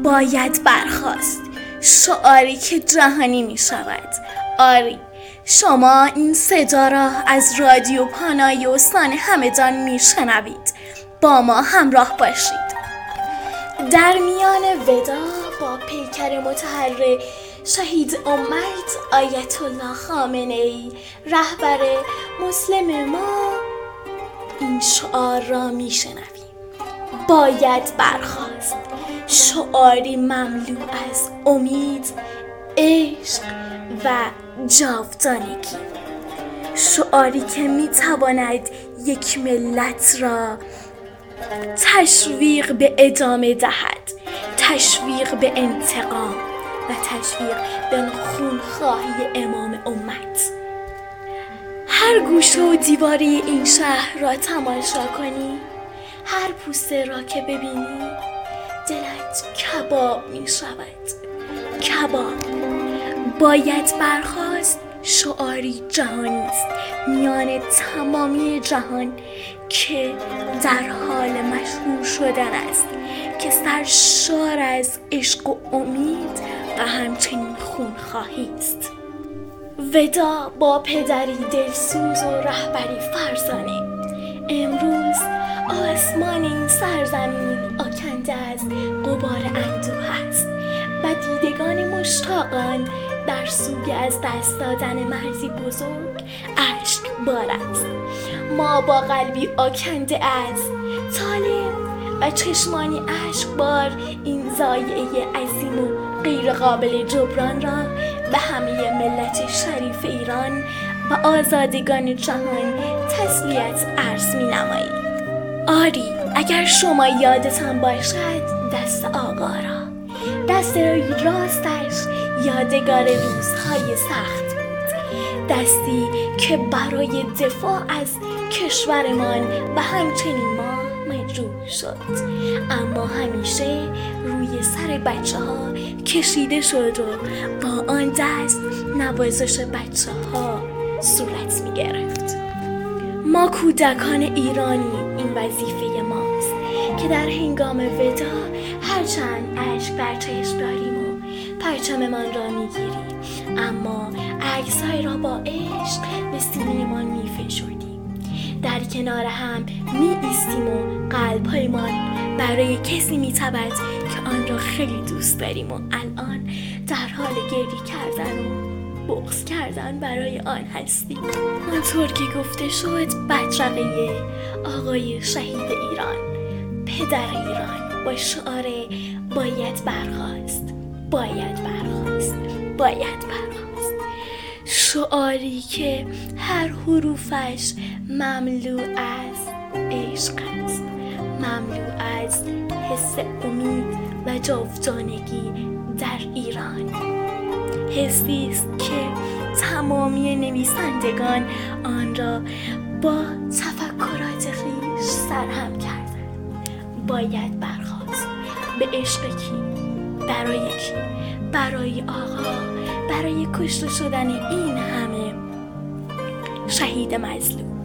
باید برخاست، شعاری که جهانی می شود. آری، شما این صدا را از رادیو پانای استان همدان می شنوید. با ما همراه باشید. در میان ودا با پیکر متحرک شهید امت آیت الله خامنه‌ای رهبر مسلم ما این شعار را می شنویم: باید برخاست، شعاری مملو از امید، عشق و جاودانگی، شعاری که می تواند یک ملت را تشویق به ادامه دهد، تشویق به انتقام و تشویق به خونخواهی امام امت. هر گوشه و دیواره این شهر را تماشا کنی، هر پوسته را که ببینی، دلت کباب می شود. کباب. باید برخاست شعاری جهانی است میان تمامی جهان که در حال مشهور شدن است، که سرشار از عشق و امید و همچنین خونخواهی است. ودا با پدری دلسوز و رهبری فرزانه. امروز آسمان این سرزمین آکنده از غبار اندوه است و دیدگان مشتاقان در سوی از دست دادن مرزی بزرگ اشکبار است. ما با قلبی آکنده از طالب و چشمانی اشکبار این ضایعه عظیم و غیر قابل جبران را به همه ملت شریف ایران و آزادگان جهان تسلیت عرض می نماییم. آری، اگر شما یادتان باشد دست آقا را، دست راستش یادگار روزهای سخت بود، دستی که برای دفاع از کشورمان و همچنین ما مجروح شد، اما همیشه روی سر بچه ها کشیده شد و با آن دست نوازش بچه ها صورت می گرفت. ما کودکان ایرانی این وظیفه ماست که در هنگام ودا هرچند اشک در چشم داریم و پرچممان را می گیریم، اما عکس‌های را با عشق به سینه‌مان می فشردیم. در کنار هم می ایستیم و قلب‌هایمان برای کسی می تپد که آن را خیلی دوست داریم و الان در حال گریه کردن و بغض کردن برای آن هستیم. آنطور که گفته شد، بدرقه آقای شهید ایران، پدر ایران، با شعار باید برخاست، باید برخاست، باید برخاست، شعاری که هر حروفش مملو از عشق است، مملو از حس امید و جاودانگی در ایران، حسی است که تمامی نویسندگان آن را با تفکرات خویش سرهم کردند. باید برخاست. به عشق کی؟ برای کی؟ برای آقا، برای کشته شدن این همه شهید مظلوم.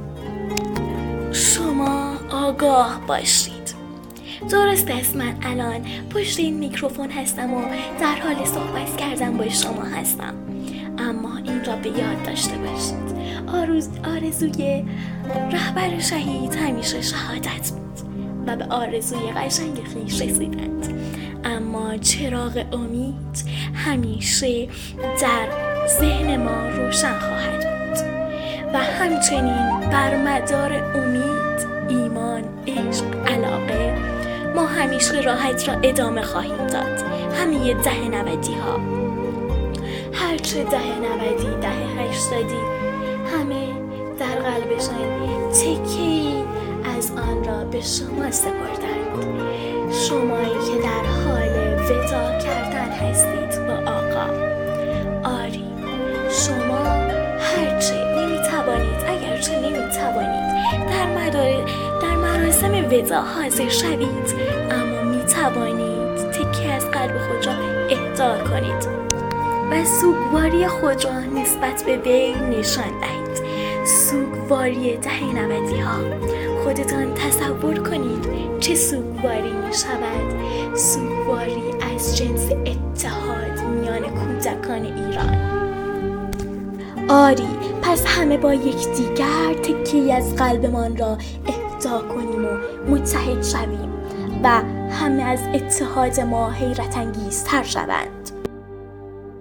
شما آگاه باشید. درست است من الان پشت این میکروفون هستم و در حال صحبت کردن با شما هستم، اما این را به یاد داشته باشید آرزوی رهبر شهید همیشه شهادت بود و به آرزوی قشنگ خویش رسیدند، اما چراغ امید همیشه در ذهن ما روشن خواهد بود و همچنین بر مدار امید، ایمان، عشق، علاقه ما همیشه راحت را ادامه خواهیم داد. همه ده 90 ها، هرچه ده 90 ده 80 همه در قلبشان تکی از آن را به شما سپردند، شمایی که در حال ودا کردن هستید با آقا. آری، شما هرچه نمیتوانید، اگرچه نمیتوانید در مراسم ودا حاضر شوید، اما میتوانید تکی از قلب خود را اهدا کنید و سوگواری خود را نسبت به وی نشان دهید. سوگواری ده 90 ها. خودتان تصور کنید چه سوگواری می شود. سوگواری از جنس اتحاد میان کودکان ایران. آری، پس همه با یکدیگر تکه‌ای از قلبمان را اهدا کنیم و متحد شویم و همه از اتحاد ما حیرت انگیزتر شوند.